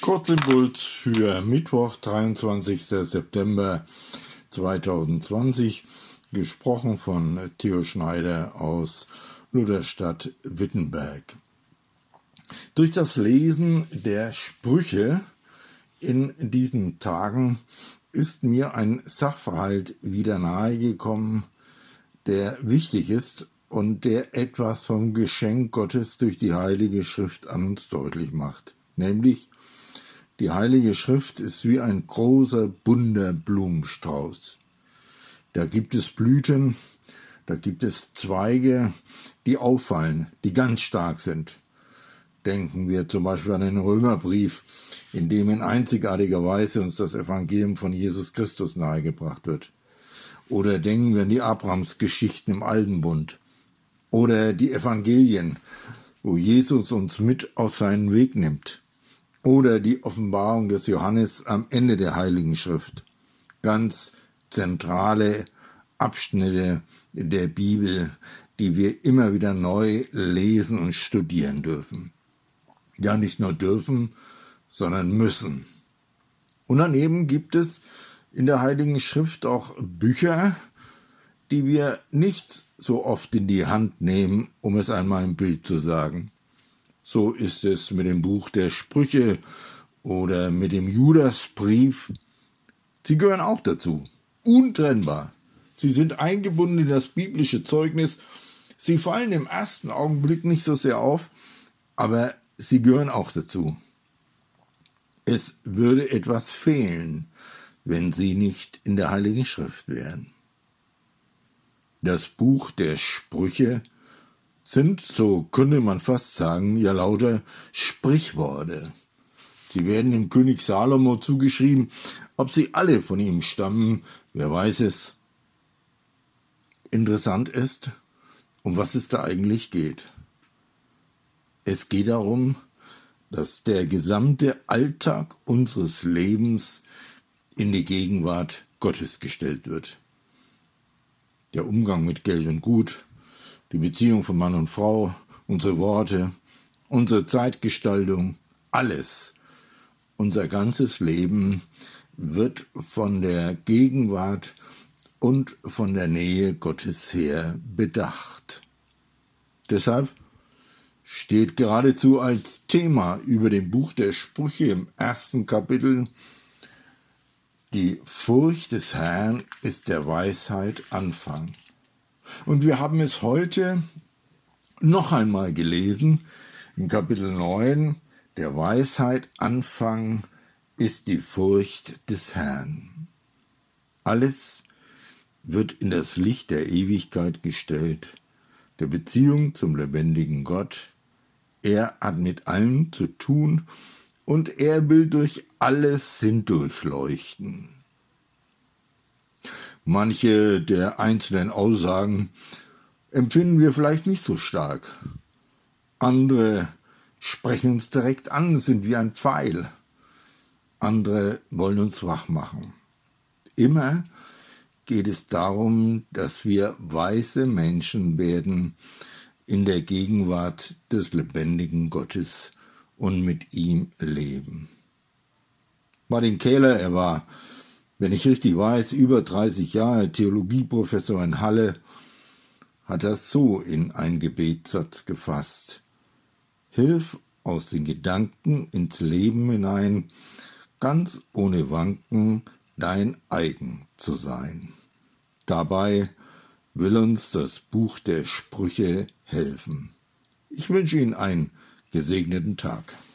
Kurzimpuls für Mittwoch, 23. September 2020, gesprochen von Theo Schneider aus Lutherstadt Wittenberg. Durch das Lesen der Sprüche in diesen Tagen ist mir ein Sachverhalt wieder nahegekommen, der wichtig ist und der etwas vom Geschenk Gottes durch die Heilige Schrift an uns deutlich macht. Nämlich, die Heilige Schrift ist wie ein großer, bunter Blumenstrauß. Da gibt es Blüten, da gibt es Zweige, die auffallen, die ganz stark sind. Denken wir zum Beispiel an den Römerbrief, in dem in einzigartiger Weise uns das Evangelium von Jesus Christus nahegebracht wird. Oder denken wir an die Abrahamsgeschichten im Alten Bund. Oder die Evangelien, wo Jesus uns mit auf seinen Weg nimmt. Oder die Offenbarung des Johannes am Ende der Heiligen Schrift. Ganz zentrale Abschnitte der Bibel, die wir immer wieder neu lesen und studieren dürfen. Ja, nicht nur dürfen, sondern müssen. Und daneben gibt es in der Heiligen Schrift auch Bücher, die wir nicht so oft in die Hand nehmen, um es einmal im Bild zu sagen. So ist es mit dem Buch der Sprüche oder mit dem Judasbrief. Sie gehören auch dazu, untrennbar. Sie sind eingebunden in das biblische Zeugnis. Sie fallen im ersten Augenblick nicht so sehr auf, aber sie gehören auch dazu. Es würde etwas fehlen, wenn sie nicht in der Heiligen Schrift wären. Das Buch der Sprüche sind, so könnte man fast sagen, ja lauter Sprichworte. Sie werden dem König Salomo zugeschrieben. Ob sie alle von ihm stammen, wer weiß es. Interessant ist, um was es da eigentlich geht. Es geht darum, dass der gesamte Alltag unseres Lebens in die Gegenwart Gottes gestellt wird. Der Umgang mit Geld und Gut, die Beziehung von Mann und Frau, unsere Worte, unsere Zeitgestaltung, alles, unser ganzes Leben wird von der Gegenwart und von der Nähe Gottes her bedacht. Deshalb steht geradezu als Thema über dem Buch der Sprüche im 1. Kapitel: Die Furcht des Herrn ist der Weisheit Anfang. Und wir haben es heute noch einmal gelesen, im Kapitel 9, der Weisheit Anfang ist die Furcht des Herrn. Alles wird in das Licht der Ewigkeit gestellt, der Beziehung zum lebendigen Gott. Er hat mit allem zu tun und er will durch alles hindurchleuchten. Manche der einzelnen Aussagen empfinden wir vielleicht nicht so stark. Andere sprechen uns direkt an, sind wie ein Pfeil. Andere wollen uns wach machen. Immer geht es darum, dass wir weise Menschen werden in der Gegenwart des lebendigen Gottes und mit ihm leben. Martin Kähler, er war, wenn ich richtig weiß, über 30 Jahre Theologieprofessor in Halle, hat das so in einen Gebetssatz gefasst: Hilf aus den Gedanken ins Leben hinein, ganz ohne Wanken dein eigen zu sein. Dabei will uns das Buch der Sprüche helfen. Ich wünsche Ihnen einen gesegneten Tag.